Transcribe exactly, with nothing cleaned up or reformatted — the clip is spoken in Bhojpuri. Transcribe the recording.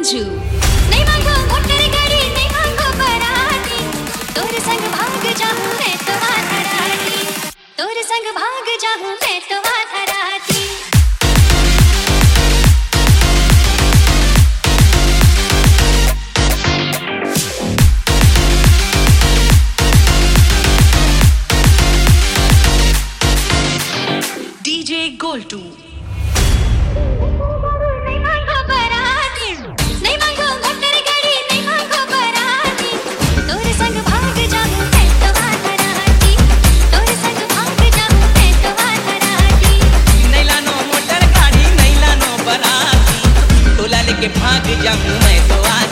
मंजू। नहीं मांगो मोटर गाड़ी, नहीं मांगो बराती, तोरे संग भाग जाऊं मैं तो माथा राती, तोरे संग भाग जाऊं मैं तो माथा राती। डीजे गोल्टू। नहीं मांगो बराती, नहीं मांगो मोटर गाड़ी, नहीं मांगो बराती, तोरे संग भाग जाऊं मैं तो माथा राती, तोरे संग भाग जाऊं मैं तो माथा राती। नहीं लानो मोटर गाड़ी, नहीं लानो बराती, तोला लेके भाग जाऊं मैं तो आज